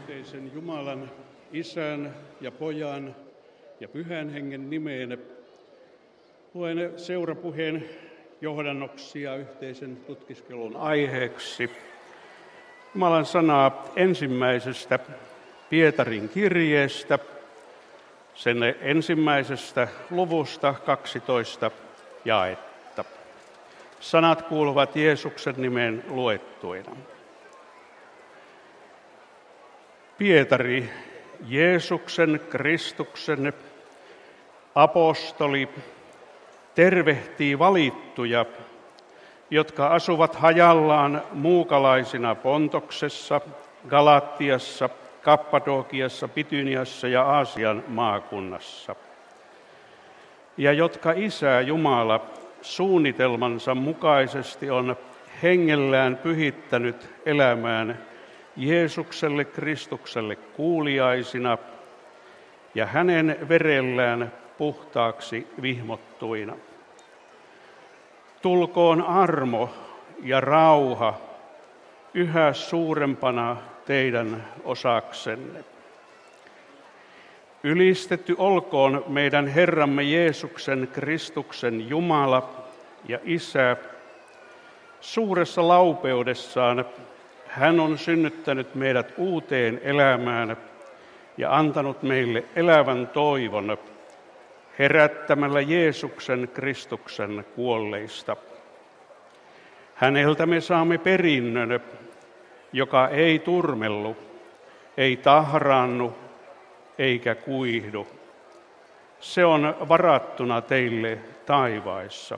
Yhteisen Jumalan, Isän ja Pojan ja Pyhän Hengen nimeen luen seurapuheen johdannoksia yhteisen tutkiskelun aiheeksi. Jumalan sanaa ensimmäisestä Pietarin kirjeestä, sen ensimmäisestä luvusta 12 jaetta. Sanat kuuluvat Jeesuksen nimeen luettuina. Pietari, Jeesuksen Kristuksen apostoli, tervehtii valittuja, jotka asuvat hajallaan muukalaisina Pontoksessa, Galatiassa, Kappadokiassa, Bityniassa ja Aasian maakunnassa, ja jotka Isä Jumala suunnitelmansa mukaisesti on hengellään pyhittänyt elämään Jeesukselle Kristukselle kuuliaisina ja hänen verellään puhtaaksi vihmottuina. Tulkoon armo ja rauha yhä suurempana teidän osaksenne. Ylistetty olkoon meidän Herramme Jeesuksen Kristuksen Jumala ja Isä. Suuressa laupeudessaan hän on synnyttänyt meidät uuteen elämään ja antanut meille elävän toivon herättämällä Jeesuksen Kristuksen kuolleista. Häneltä me saamme perinnön, joka ei turmellu, ei tahraannu eikä kuihdu. Se on varattuna teille taivaissa.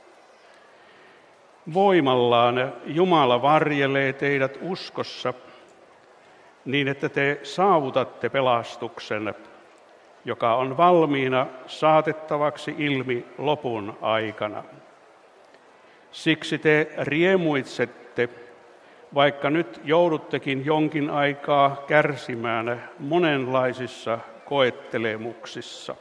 Voimallaan Jumala varjelee teidät uskossa niin, että te saavutatte pelastuksen, joka on valmiina saatettavaksi ilmi lopun aikana. Siksi te riemuitsette, vaikka nyt jouduttekin jonkin aikaa kärsimään monenlaisissa koettelemuksissa.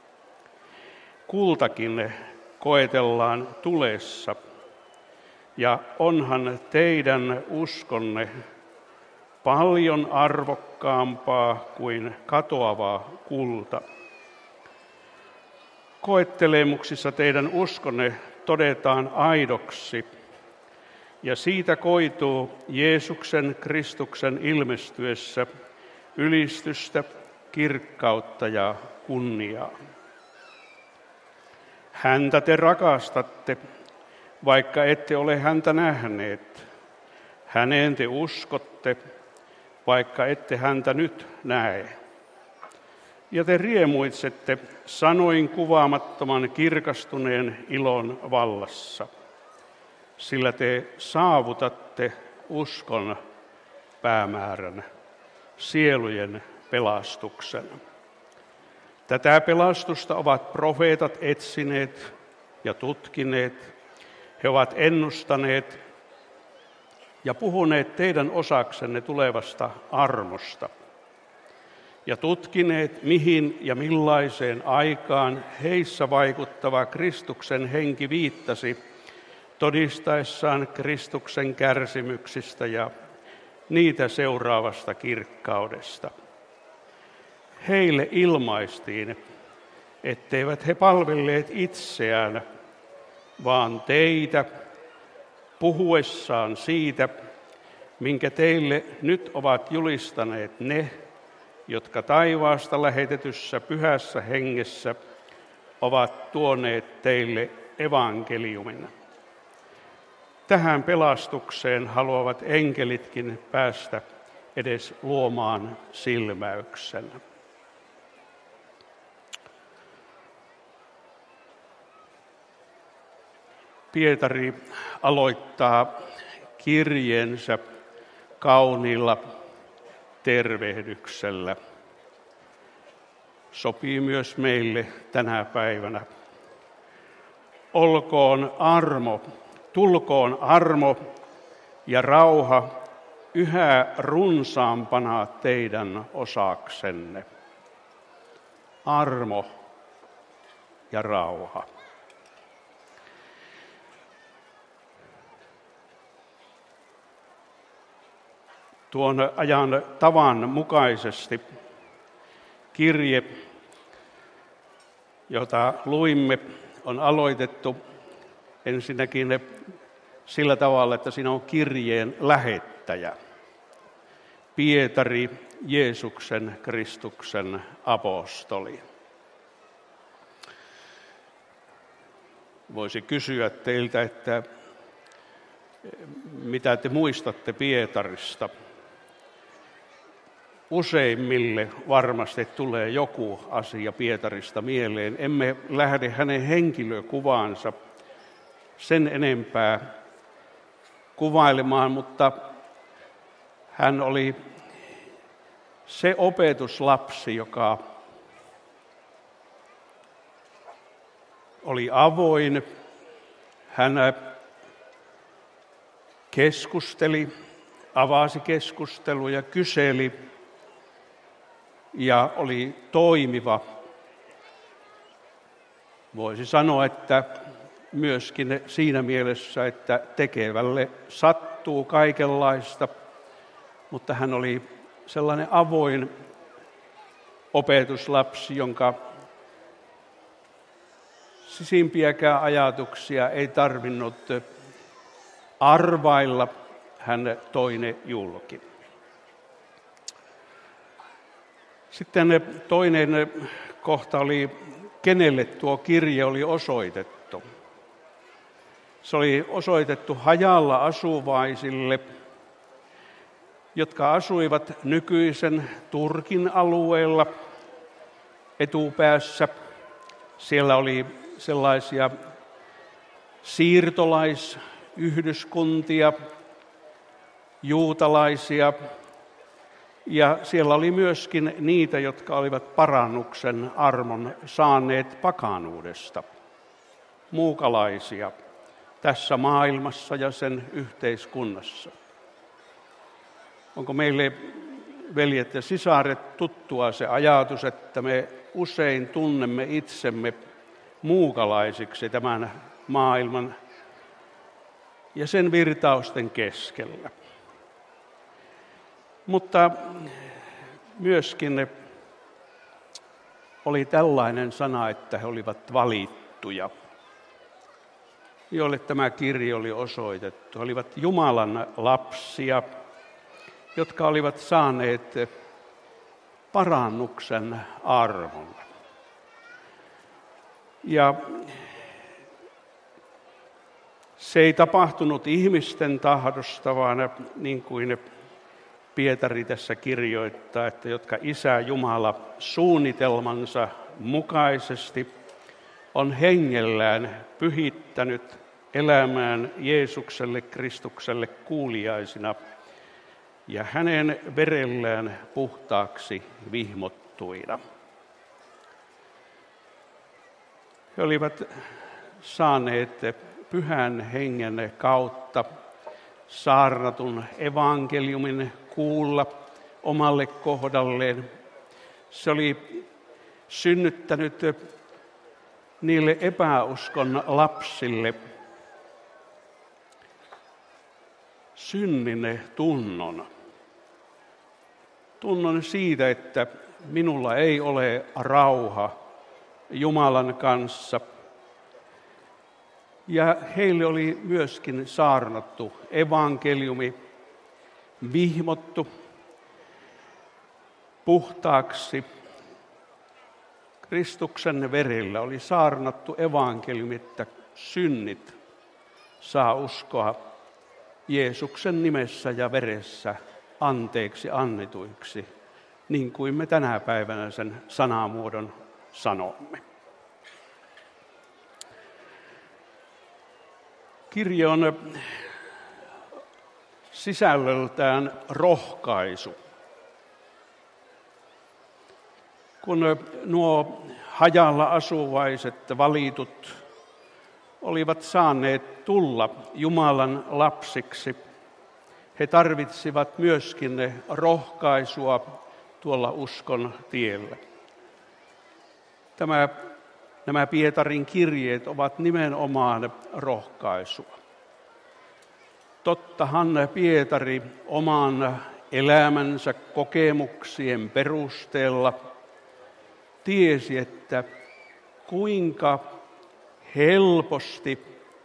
Kultakin koetellaan tulessa, ja onhan teidän uskonne paljon arvokkaampaa kuin katoava kulta. Koettelemuksissa teidän uskonne todetaan aidoksi, ja siitä koituu Jeesuksen Kristuksen ilmestyessä ylistystä, kirkkautta ja kunniaa. Häntä te rakastatte, vaikka ette ole häntä nähneet. Häneen te uskotte, vaikka ette häntä nyt näe. Ja te riemuitsette sanoin kuvaamattoman kirkastuneen ilon vallassa, sillä te saavutatte uskon päämäärän, sielujen pelastuksen. Tätä pelastusta ovat profeetat etsineet ja tutkineet. He ovat ennustaneet ja puhuneet teidän osaksenne tulevasta armosta ja tutkineet, mihin ja millaiseen aikaan heissä vaikuttava Kristuksen henki viittasi todistaessaan Kristuksen kärsimyksistä ja niitä seuraavasta kirkkaudesta. Heille ilmaistiin, etteivät he palvelleet itseään, vaan teitä puhuessaan siitä, minkä teille nyt ovat julistaneet ne, jotka taivaasta lähetetyssä pyhässä hengessä ovat tuoneet teille evankeliumin. Tähän pelastukseen haluavat enkelitkin päästä edes luomaan silmäyksen. Pietari aloittaa kirjeensä kauniilla tervehdyksellä. Sopii myös meille tänä päivänä. Tulkoon armo ja rauha yhä runsaampana teidän osaksenne. Armo ja rauha. Tuon ajan tavan mukaisesti kirje, jota luimme, on aloitettu ensinnäkin sillä tavalla, että siinä on kirjeen lähettäjä. Pietari, Jeesuksen Kristuksen apostoli. Voisi kysyä teiltä, että mitä te muistatte Pietarista? Useimmille varmasti tulee joku asia Pietarista mieleen. Emme lähde hänen henkilökuvaansa sen enempää kuvailemaan, mutta hän oli se opetuslapsi, joka oli avoin. Hän keskusteli, avasi keskusteluja, kyseli ja oli toimiva. Voisi sanoa, että myöskin siinä mielessä, että tekevälle sattuu kaikenlaista, mutta hän oli sellainen avoin opetuslapsi, jonka sisimpiäkään ajatuksia ei tarvinnut arvailla, hän toi ne julki. Sitten toinen kohta oli, kenelle tuo kirje oli osoitettu. Se oli osoitettu hajalla asuvaisille, jotka asuivat nykyisen Turkin alueella etupäässä. Siellä oli sellaisia siirtolaisyhdyskuntia, juutalaisia, ja siellä oli myöskin niitä, jotka olivat parannuksen armon saaneet pakanuudesta, muukalaisia tässä maailmassa ja sen yhteiskunnassa. Onko meille, veljet ja sisaret, tuttua se ajatus, että me usein tunnemme itsemme muukalaisiksi tämän maailman ja sen virtausten keskellä. Mutta myöskin oli tällainen sana, että he olivat valittuja, joille tämä kirje oli osoitettu. He olivat Jumalan lapsia, jotka olivat saaneet parannuksen armon. Ja se ei tapahtunut ihmisten tahdosta, vaan niin kuin Pietari tässä kirjoittaa, että jotka Isä Jumala suunnitelmansa mukaisesti on hengellään pyhittänyt elämään Jeesukselle Kristukselle kuuliaisina ja hänen verellään puhtaaksi vihmottuina. He olivat saaneet pyhän hengen kautta saarnatun evankeliumin kuulla omalle kohdalleen. Se oli synnyttänyt niille epäuskon lapsille synnin tunnon. Tunnon siitä, että minulla ei ole rauha Jumalan kanssa. Ja heille oli myöskin saarnattu evankeliumi, vihmottu puhtaaksi. Kristuksen verellä oli saarnattu evankeliumi, että synnit saa uskoa Jeesuksen nimessä ja veressä anteeksi annetuiksi, niin kuin me tänä päivänä sen sanamuodon sanomme. Kirje on sisällöltään rohkaisu. Kun nuo hajalla asuvaiset valitut olivat saaneet tulla Jumalan lapsiksi, he tarvitsivat myöskin rohkaisua tuolla uskon tiellä. Nämä Pietarin kirjeet ovat nimenomaan rohkaisua. Tottahan Pietari oman elämänsä kokemuksien perusteella tiesi, että kuinka helposti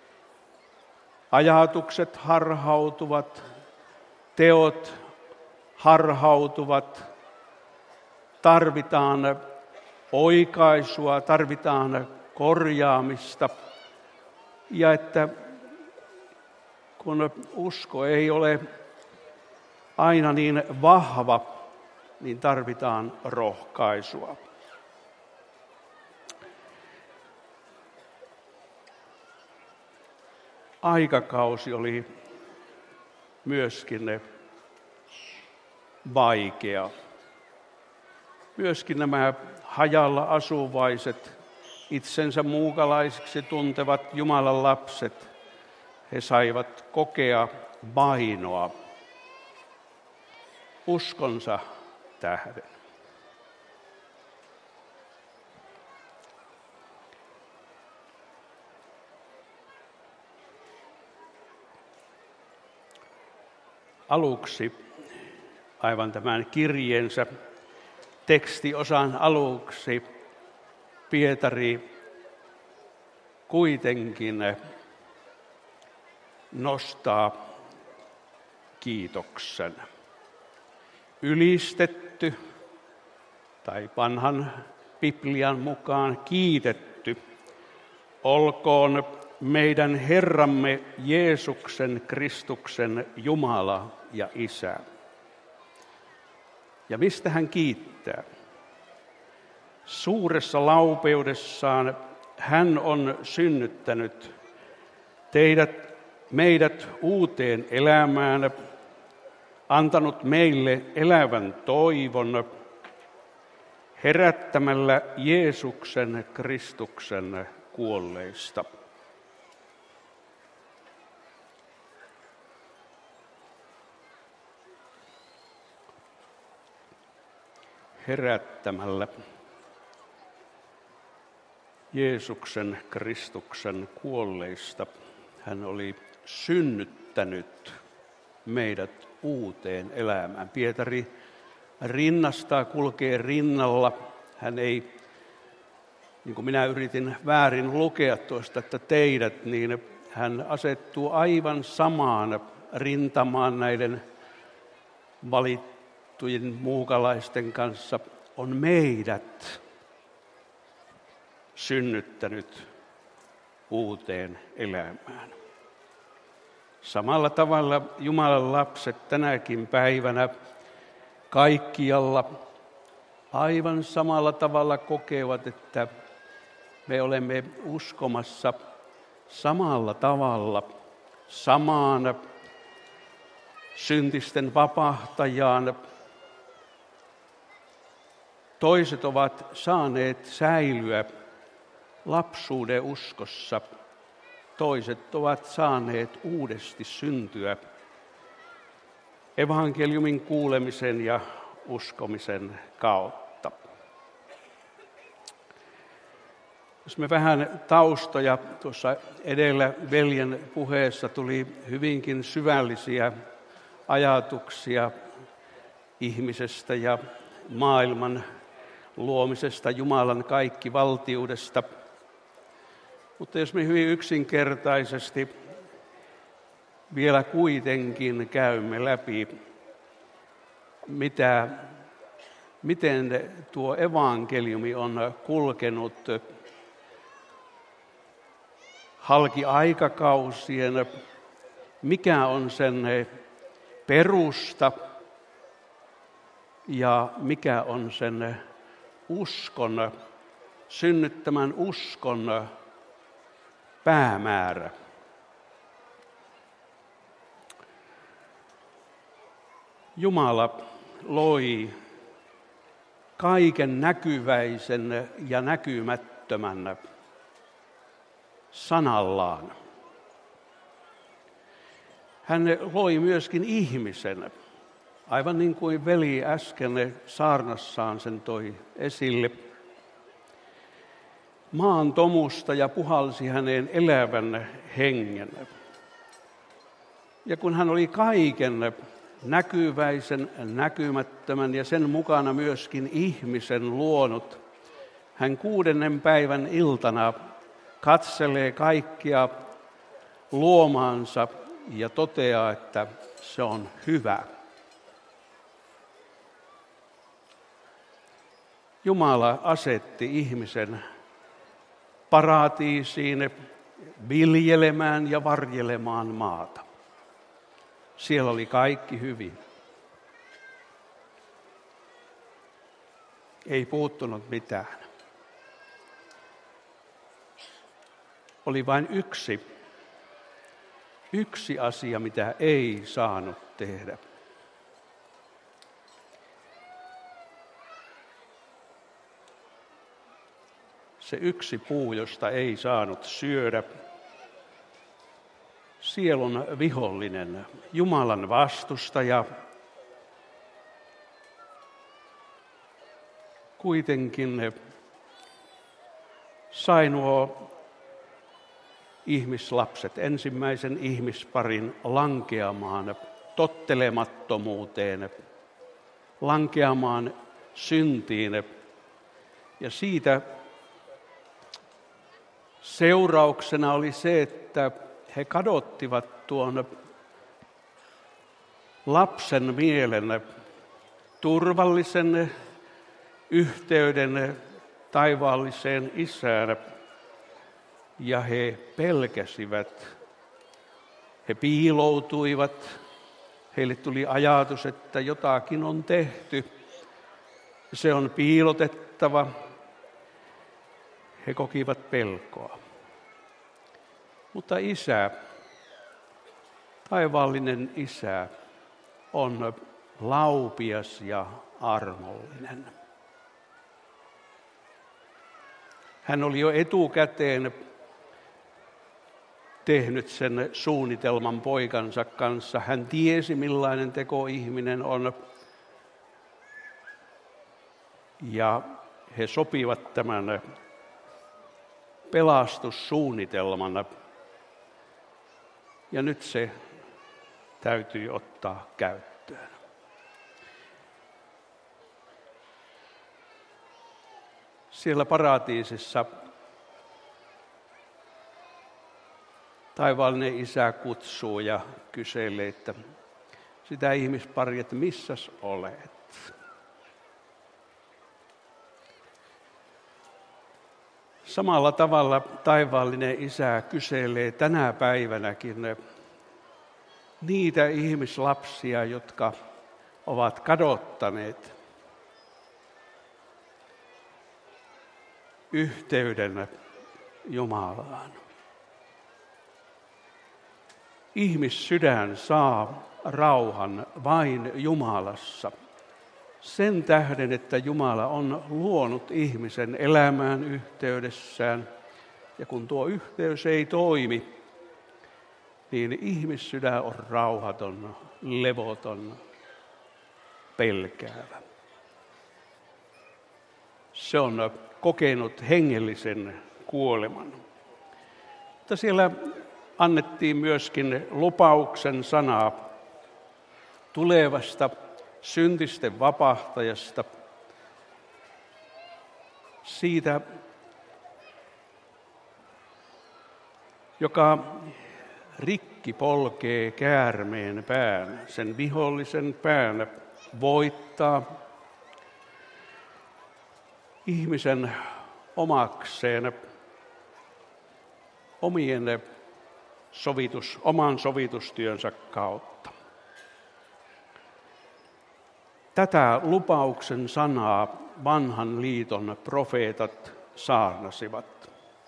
ajatukset harhautuvat, teot harhautuvat, tarvitaan oikaisua, tarvitaan korjaamista ja että kun usko ei ole aina niin vahva, niin tarvitaan rohkaisua. Aikakausi oli myöskin vaikea. Myöskin nämä hajalla asuvaiset, itsensä muukalaisiksi tuntevat Jumalan lapset, he saivat kokea vainoa uskonsa tähden. Aluksi, aivan tämän kirjeensä tekstiosan aluksi, Pietari kuitenkin nostaa kiitoksen. Ylistetty, tai vanhan Biblian mukaan kiitetty, olkoon meidän Herramme Jeesuksen Kristuksen Jumala ja Isä. Ja mistä hän kiittää? Suuressa laupeudessaan hän on synnyttänyt meidät uuteen elämään, antanut meille elävän toivon, herättämällä Jeesuksen Kristuksen kuolleista. Herättämällä Jeesuksen Kristuksen kuolleista hän oli synnyttänyt meidät uuteen elämään. Pietari rinnastaa, kulkee rinnalla. Hän ei, niin kuin minä yritin väärin lukea tuosta, että teidät, niin hän asettuu aivan samaan rintamaan näiden valittujen muukalaisten kanssa. On meidät synnyttänyt uuteen elämään. Samalla tavalla Jumalan lapset tänäkin päivänä kaikkialla aivan samalla tavalla kokevat, että me olemme uskomassa samalla tavalla samaan syntisten vapahtajaan. Toiset ovat saaneet säilyä lapsuuden uskossa, toiset ovat saaneet uudesti syntyä evankeliumin kuulemisen ja uskomisen kautta. Jos me vähän taustoja, tuossa edellä veljen puheessa tuli hyvinkin syvällisiä ajatuksia ihmisestä ja maailman luomisesta, Jumalan kaikkivaltiudesta. Mutta jos me hyvin yksinkertaisesti vielä kuitenkin käymme läpi, miten tuo evankeliumi on kulkenut halki aikakausien, mikä on sen perusta ja mikä on sen uskon, synnyttämän uskon päämäärä. Jumala loi kaiken näkyväisen ja näkymättömän sanallaan. Hän loi myöskin ihmisen, aivan niin kuin veli äsken saarnassaan sen toi esille. Maan tomusta ja puhalsi häneen elävän hengen. Ja kun hän oli kaiken näkyväisen, näkymättömän ja sen mukana myöskin ihmisen luonut. Hän 6. päivän iltana katselee kaikkia luomaansa ja toteaa, että se on hyvä. Jumala asetti ihmisen paratiisiin viljelemään ja varjelemaan maata. Siellä oli kaikki hyvin. Ei puuttunut mitään. Oli vain yksi asia, mitä ei saanut tehdä. Se yksi puu, josta ei saanut syödä. Sielun vihollinen, Jumalan vastustaja. Kuitenkin sai nuo ihmislapset, ensimmäisen ihmisparin lankeamaan tottelemattomuuteen, lankeamaan syntiin. Ja siitä seurauksena oli se, että he kadottivat tuon lapsen mielen turvallisen yhteyden taivaalliseen Isään. Ja he pelkäsivät, he piiloutuivat, heille tuli ajatus, että jotakin on tehty, se on piilotettava. He kokivat pelkoa. Mutta Isä, taivaallinen Isä, on laupias ja armollinen. Hän oli jo etukäteen tehnyt sen suunnitelman poikansa kanssa. Hän tiesi, millainen tekoihminen on. Ja he sopivat tämän pelastussuunnitelman. Ja nyt se täytyy ottaa käyttöön. Siellä paratiisissa taivaallinen Isä kutsuu ja kyselee, että sitä ihmisparia, että missäs olet? Samalla tavalla taivaallinen Isä kyselee tänä päivänäkin niitä ihmislapsia, jotka ovat kadottaneet yhteyden Jumalaan. Ihmissydän saa rauhan vain Jumalassa. Sen tähden, että Jumala on luonut ihmisen elämään yhteydessään. Ja kun tuo yhteys ei toimi, niin ihmissydän on rauhaton, levoton, pelkäävä. Se on kokenut hengellisen kuoleman. Mutta siellä annettiin myöskin lupauksen sanaa tulevasta syntisten vapahtajasta, siitä, joka rikki polkee käärmeen pään, sen vihollisen pään voittaa ihmisen omakseen oman sovitustyönsä kautta. Tätä lupauksen sanaa vanhan liiton profeetat saarnasivat.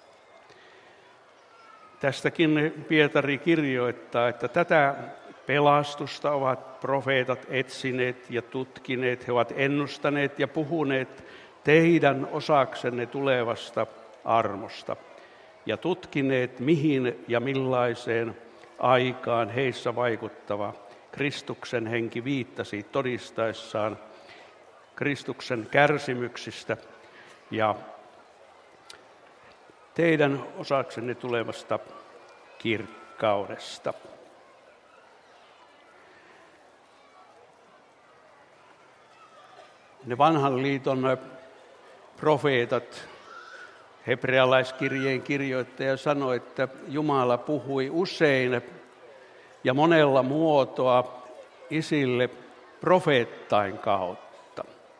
Tästäkin Pietari kirjoittaa, että tätä pelastusta ovat profeetat etsineet ja tutkineet. He ovat ennustaneet ja puhuneet teidän osaksenne tulevasta armosta ja tutkineet, mihin ja millaiseen aikaan heissä vaikuttava Kristuksen henki viittasi todistaessaan Kristuksen kärsimyksistä ja teidän osaksenne tulevasta kirkkaudesta. Ne vanhan liiton profeetat, hebrealaiskirjeen kirjoittaja sanoi, että Jumala puhui usein ja monella muotoa isille profeettain kautta.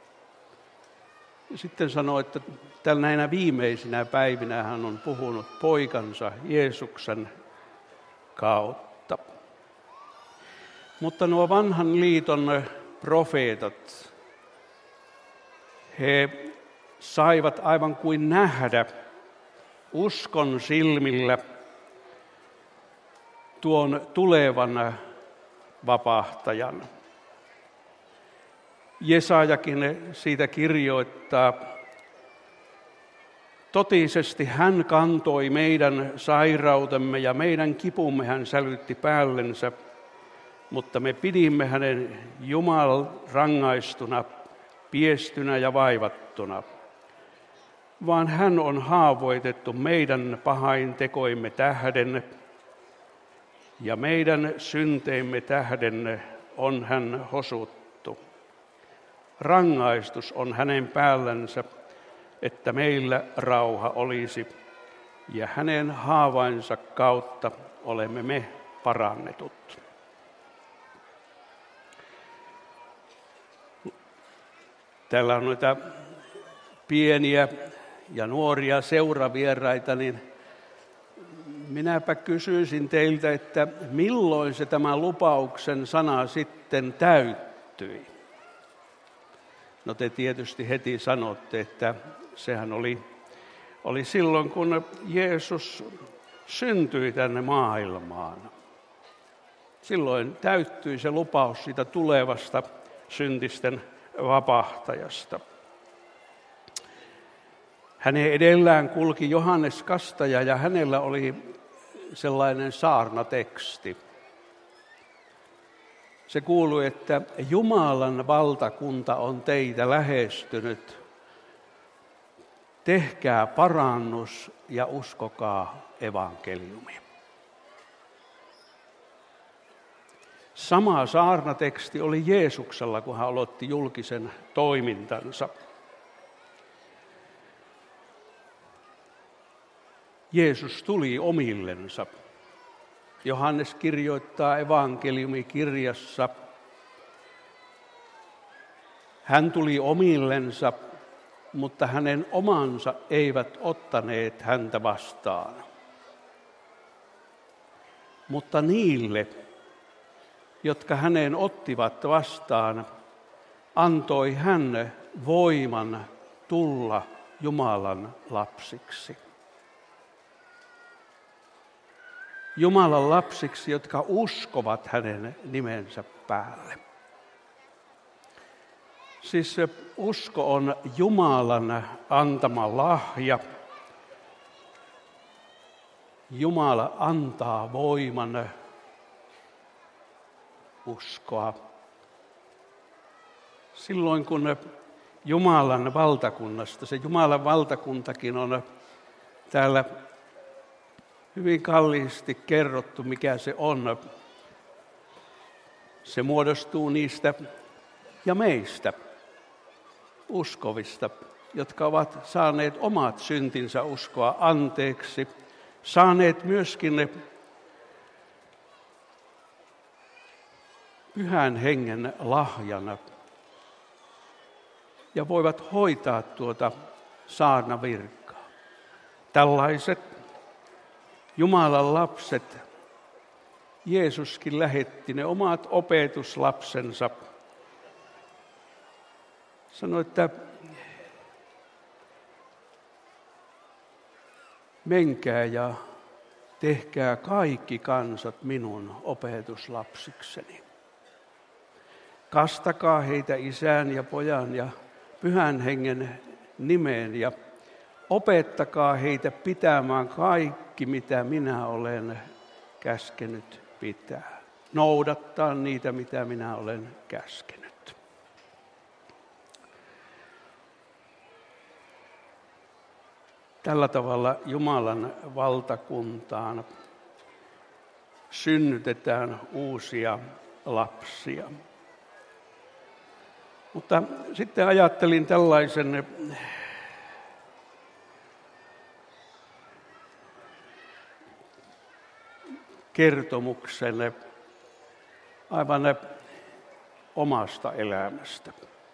Ja sitten sanoi, että näinä viimeisinä päivinä hän on puhunut poikansa Jeesuksen kautta. Mutta nuo vanhan liiton profeetat, he saivat aivan kuin nähdä uskon silmillä tuon tulevan vapahtajan. Jesajakin siitä kirjoittaa, totisesti hän kantoi meidän sairautemme ja meidän kipumme hän sälytti päällensä, mutta me pidimme hänen Jumalan rangaistuna, piestynä ja vaivattuna. Vaan hän on haavoitettu meidän pahaintekoimme tähden ja meidän synteimme tähden on hän hosuttu. Rangaistus on hänen päällänsä, että meillä rauha olisi, ja hänen haavainsa kautta olemme me parannetut. Täällä on noita pieniä ja nuoria seuravieraita, niin minäpä kysyisin teiltä, että milloin se tämä lupauksen sana sitten täyttyi? No te tietysti heti sanotte, että sehän oli silloin, kun Jeesus syntyi tänne maailmaan. Silloin täyttyi se lupaus siitä tulevasta syntisten vapahtajasta. Hänen edellään kulki Johannes Kastaja ja hänellä oli sellainen saarnateksti. Se kuului, että Jumalan valtakunta on teitä lähestynyt. Tehkää parannus ja uskokaa evankeliumia. Sama saarnateksti oli Jeesuksella, kun hän aloitti julkisen toimintansa. Jeesus tuli omillensa. Johannes kirjoittaa evankeliumikirjassa. Hän tuli omillensa, mutta hänen omansa eivät ottaneet häntä vastaan. Mutta niille, jotka hänen ottivat vastaan, antoi hän voiman tulla Jumalan lapsiksi. Jumalan lapsiksi, jotka uskovat hänen nimensä päälle. Siis se usko on Jumalan antama lahja. Jumala antaa voiman uskoa. Silloin kun Jumalan valtakunnasta, se Jumalan valtakuntakin on täällä hyvin kalliisti kerrottu, mikä se on. Se muodostuu niistä ja meistä uskovista, jotka ovat saaneet omat syntinsä uskoa anteeksi, saaneet myöskin Pyhän Hengen lahjana ja voivat hoitaa tuota saarnavirkaa. Tällaiset Jumalan lapset, Jeesuskin lähetti ne omat opetuslapsensa. Sanoi, että menkää ja tehkää kaikki kansat minun opetuslapsikseni. Kastakaa heitä Isän ja Pojan ja Pyhän Hengen nimeen ja opettakaa heitä pitämään kaikki, mitä minä olen käskenyt pitää. Noudattaa niitä, mitä minä olen käskenyt. Tällä tavalla Jumalan valtakuntaan synnytetään uusia lapsia. Mutta sitten ajattelin tällaisen kertomuksen aivan omasta elämästä.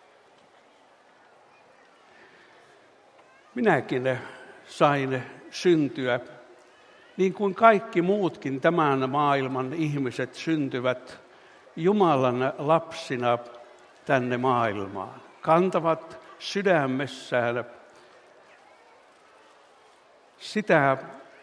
Minäkin sain syntyä, niin kuin kaikki muutkin tämän maailman ihmiset syntyvät Jumalan lapsina tänne maailmaan. Kantavat sydämessään sitä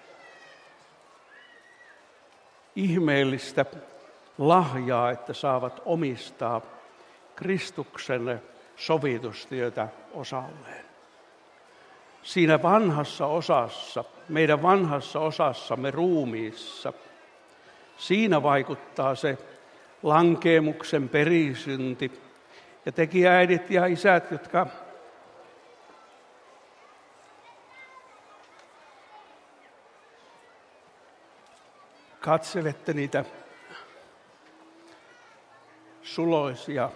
ihmeellistä lahjaa, että saavat omistaa Kristuksen sovitustyötä osalleen. Siinä vanhassa osassa, meidän vanhassa osassamme ruumiissa, siinä vaikuttaa se lankeemuksen perisynti. Ja tekijäidit ja isät, jotka katselette niitä suloisia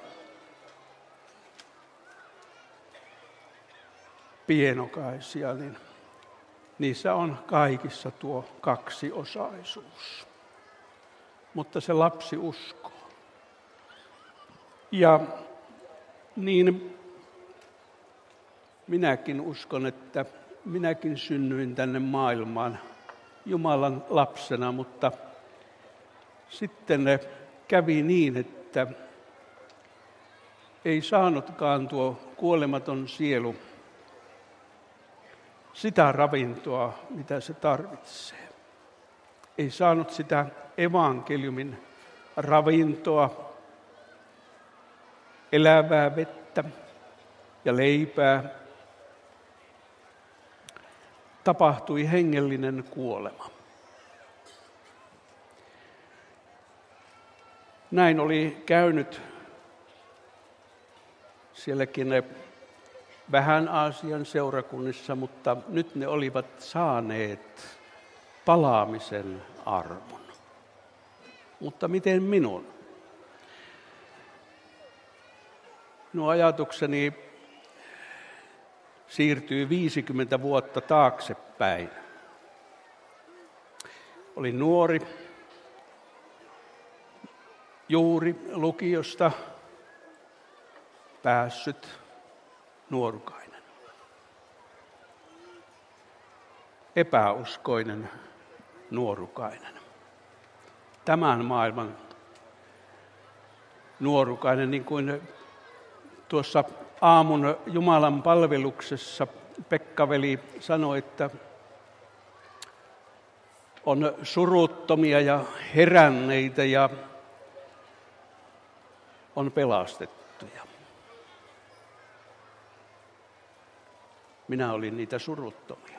pienokaisia, niin niissä on kaikissa tuo kaksiosaisuus. Mutta se lapsi uskoo. Ja niin minäkin uskon, että minäkin synnyin tänne maailmaan Jumalan lapsena, mutta sitten kävi niin, että ei saanutkaan tuo kuolematon sielu sitä ravintoa, mitä se tarvitsee. Ei saanut sitä evankeliumin ravintoa, elävää vettä ja leipää. Tapahtui hengellinen kuolema. Näin oli käynyt sielläkin vähän Aasian seurakunnissa, mutta nyt ne olivat saaneet palaamisen armon. Mutta miten minun? Minun ajatukseni siirtyy 50 vuotta taaksepäin. Olin nuori, juuri lukiosta päässyt nuorukainen. Epäuskoinen nuorukainen. Tämän maailman nuorukainen, niin kuin tuossa aamun Jumalan palveluksessa Pekka-veli sanoi, että on suruttomia ja heränneitä ja on pelastettuja. Minä olin niitä suruttomia.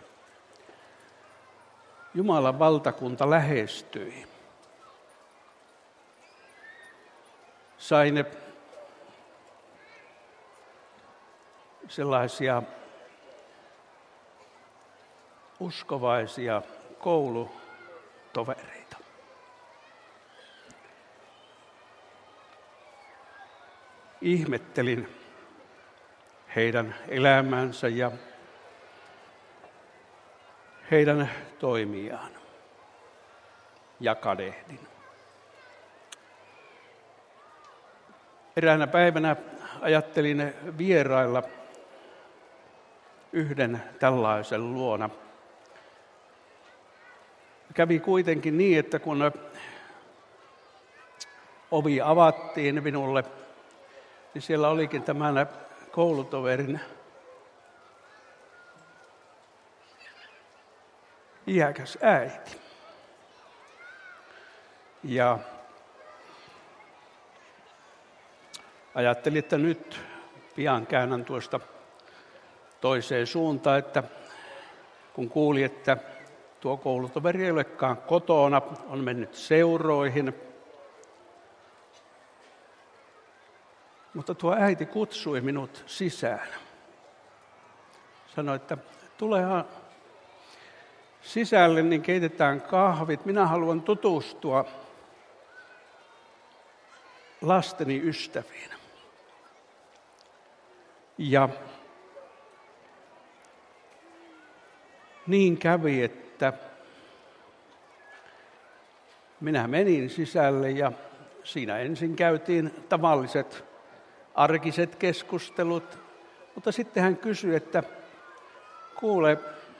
Jumalan valtakunta lähestyi. Sain sellaisia uskovaisia koulutovereita. Ihmettelin heidän elämänsä ja heidän toimiaan ja kadehdin. Eräänä päivänä ajattelin vierailla yhden tällaisen luona. Kävi kuitenkin niin, että kun ovi avattiin minulle, niin siellä olikin tämän koulutoverin iäkäs äiti. Ja ajattelin, että nyt pian käännän tuosta toiseen suuntaan, että kun kuuli, että tuo koulutoveri ei olekaan kotona, on mennyt seuroihin. Mutta tuo äiti kutsui minut sisään. Sanoi, että tulehan sisälle, niin keitetään kahvit. Minä haluan tutustua lasteni ystäviin. Ja niin kävi, että minä menin sisälle ja siinä ensin käytiin tavalliset arkiset keskustelut, mutta sitten hän kysyi, että kuule,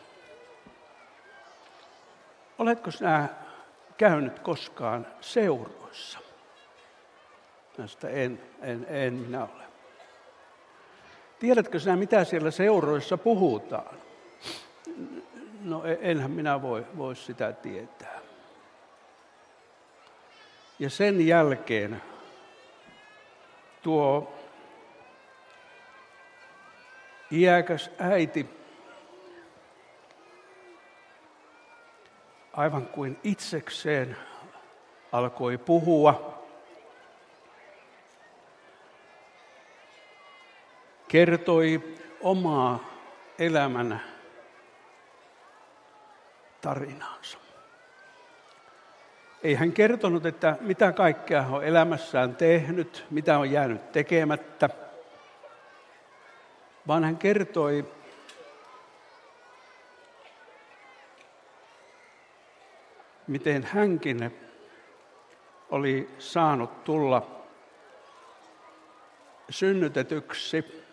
oletko sinä käynyt koskaan seuroissa? Mä sanoin, en minä ole. Tiedätkö sinä, mitä siellä seuroissa puhutaan? No enhän minä voi sitä tietää. Ja sen jälkeen tuo iäkäs äiti aivan kuin itsekseen alkoi puhua, kertoi omaa elämän tarinaansa. Ei hän kertonut, että mitä kaikkea hän on elämässään tehnyt, mitä on jäänyt tekemättä, vaan hän kertoi miten hänkin oli saanut tulla synnytetyksi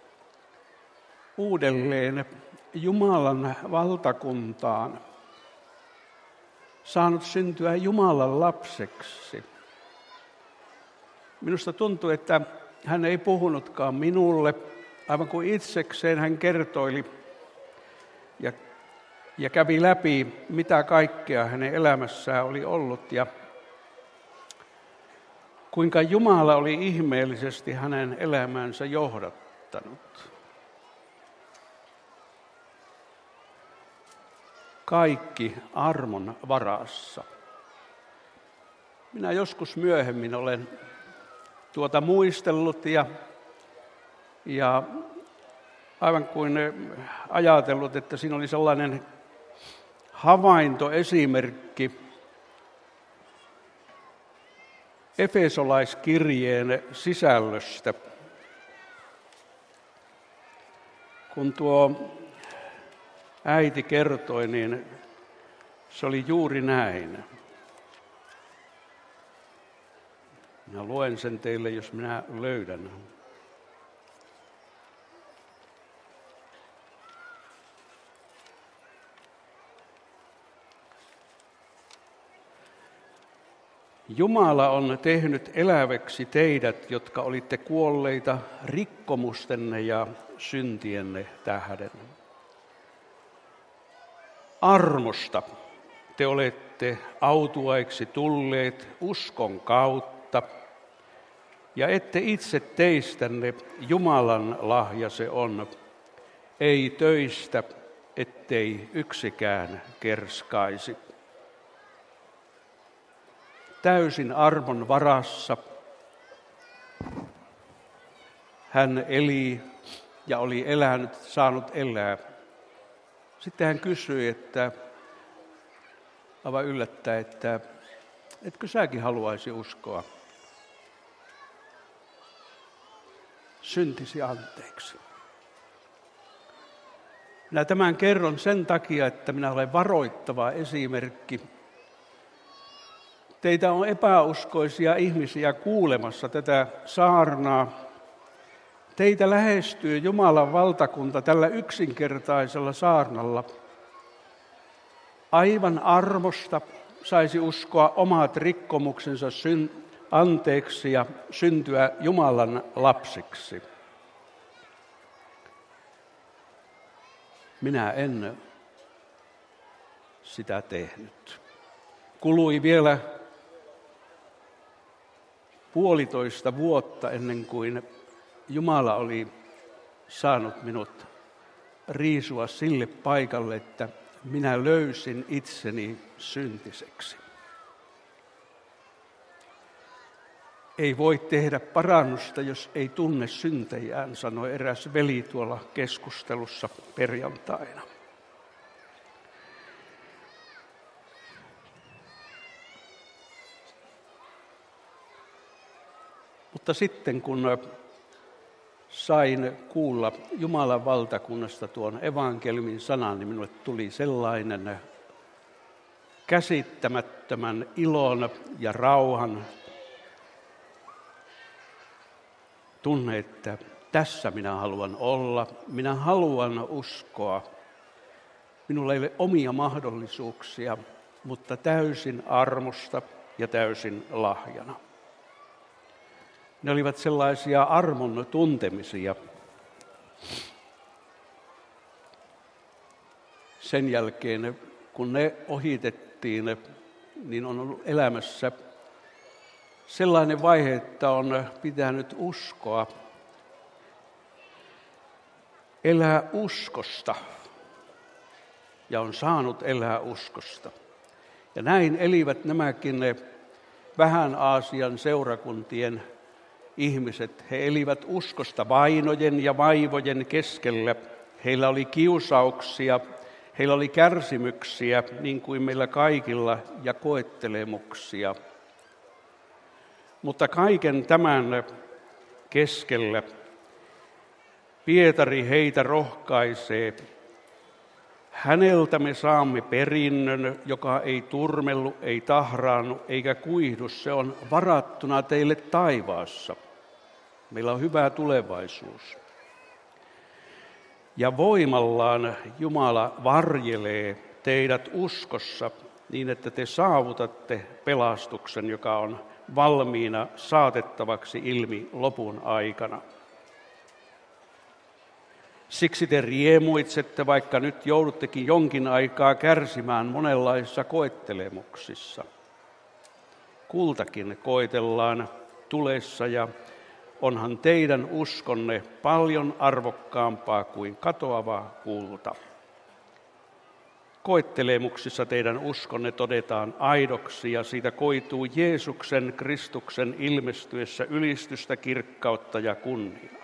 uudelleen Jumalan valtakuntaan, saanut syntyä Jumalan lapseksi. Minusta tuntuu, että hän ei puhunutkaan minulle, aivan kuin itsekseen hän kertoili ja kävi läpi, mitä kaikkea hänen elämässään oli ollut ja kuinka Jumala oli ihmeellisesti hänen elämänsä johdattanut. Kaikki armon varassa. Minä joskus myöhemmin olen tuota muistellut ja aivan kuin ajatellut, että siinä oli sellainen havaintoesimerkki Efesolaiskirjeen sisällöstä. Kun tuo äiti kertoi, niin se oli juuri näin. Minä luen sen teille, jos minä löydän. Jumala on tehnyt eläväksi teidät, jotka olitte kuolleita rikkomustenne ja syntienne tähden. Armosta te olette autuaiksi tulleet uskon kautta, ja ette itse teistänne Jumalan lahja se on, ei töistä, ettei yksikään kerskaisi. Täysin armon varassa hän eli ja oli elänyt, saanut elää. Sitten hän kysyi, että aivan yllättäen, että etkö säkin haluaisi uskoa syntisi anteeksi. Minä tämän kerron sen takia, että minä olen varoittava esimerkki. Teitä on epäuskoisia ihmisiä kuulemassa tätä saarnaa. Teitä lähestyy Jumalan valtakunta tällä yksinkertaisella saarnalla. Aivan armosta saisi uskoa omat rikkomuksensa anteeksi ja syntyä Jumalan lapsiksi. Minä en sitä tehnyt. Kului vielä 1,5 vuotta ennen kuin Jumala oli saanut minut riisua sille paikalle, että minä löysin itseni syntiseksi. Ei voi tehdä parannusta, jos ei tunne syntejään, sanoi eräs veli tuolla keskustelussa perjantaina. Mutta sitten kun sain kuulla Jumalan valtakunnasta tuon evankeliumin sanan, niin minulle tuli sellainen käsittämättömän ilon ja rauhan tunne, että tässä minä haluan olla, minä haluan uskoa. Minulla ei ole omia mahdollisuuksia, mutta täysin armosta ja täysin lahjana. Ne olivat sellaisia armon tuntemisia. Sen jälkeen, kun ne ohitettiin, niin on ollut elämässä sellainen vaihe, että on pitänyt uskoa, elää uskosta ja on saanut elää uskosta. Ja näin elivät nämäkin vähän Aasian seurakuntien ihmiset. He elivät uskosta vainojen ja vaivojen keskellä. Heillä oli kiusauksia, heillä oli kärsimyksiä, niin kuin meillä kaikilla, ja koettelemuksia. Mutta kaiken tämän keskellä Pietari heitä rohkaisee. Häneltä me saamme perinnön, joka ei turmellu, ei tahraannu eikä kuihdu. Se on varattuna teille taivaassa. Meillä on hyvä tulevaisuus. Ja voimallaan Jumala varjelee teidät uskossa niin, että te saavutatte pelastuksen, joka on valmiina saatettavaksi ilmi lopun aikana. Siksi te riemuitsette, vaikka nyt jouduttekin jonkin aikaa kärsimään monenlaisissa koettelemuksissa. Kultakin koetellaan tulessa ja onhan teidän uskonne paljon arvokkaampaa kuin katoava kulta. Koettelemuksissa teidän uskonne todetaan aidoksi ja siitä koituu Jeesuksen Kristuksen ilmestyessä ylistystä, kirkkautta ja kunniaa.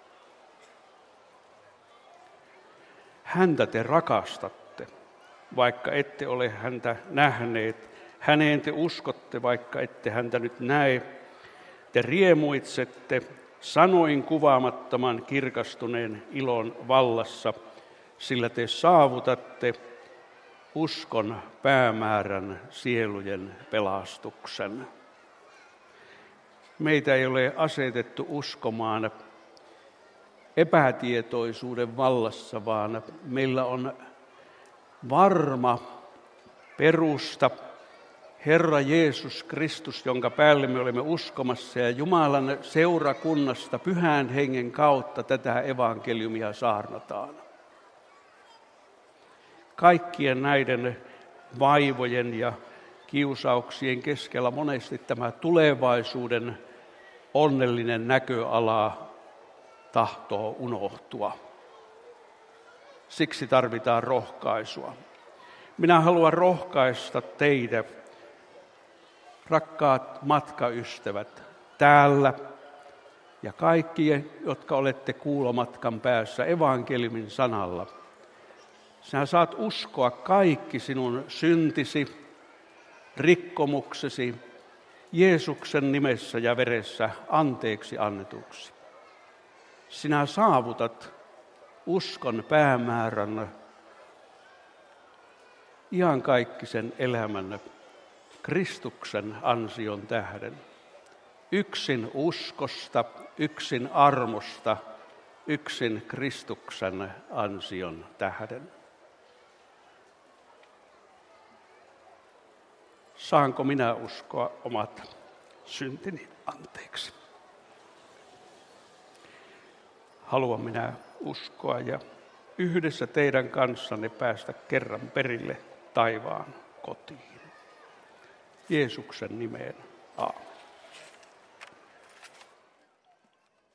Häntä te rakastatte, vaikka ette ole häntä nähneet. Häneen te uskotte, vaikka ette häntä nyt näe. Te riemuitsette sanoin kuvaamattoman kirkastuneen ilon vallassa, sillä te saavutatte uskon päämäärän, sielujen pelastuksen. Meitä ei ole asetettu uskomaan epätietoisuuden vallassa, vaan meillä on varma perusta, Herra Jeesus Kristus, jonka päälle me olemme uskomassa, ja Jumalan seurakunnasta Pyhän Hengen kautta tätä evankeliumia saarnataan. Kaikkien näiden vaivojen ja kiusauksien keskellä monesti tämä tulevaisuuden onnellinen näköala tahtoo unohtua. Siksi tarvitaan rohkaisua. Minä haluan rohkaista teitä, rakkaat matkaystävät, täällä ja kaikki, jotka olette kuulomatkan päässä evankeliumin sanalla. Sinä saat uskoa kaikki sinun syntisi, rikkomuksesi Jeesuksen nimessä ja veressä anteeksi annetuksi. Sinä saavutat uskon päämäärän, iankaikkisen elämän Kristuksen ansion tähden. Yksin uskosta, yksin armosta, yksin Kristuksen ansion tähden. Saanko minä uskoa omat syntini anteeksi? Haluan minä uskoa ja yhdessä teidän kanssanne päästä kerran perille taivaan kotiin. Jeesuksen nimeen. Aamen.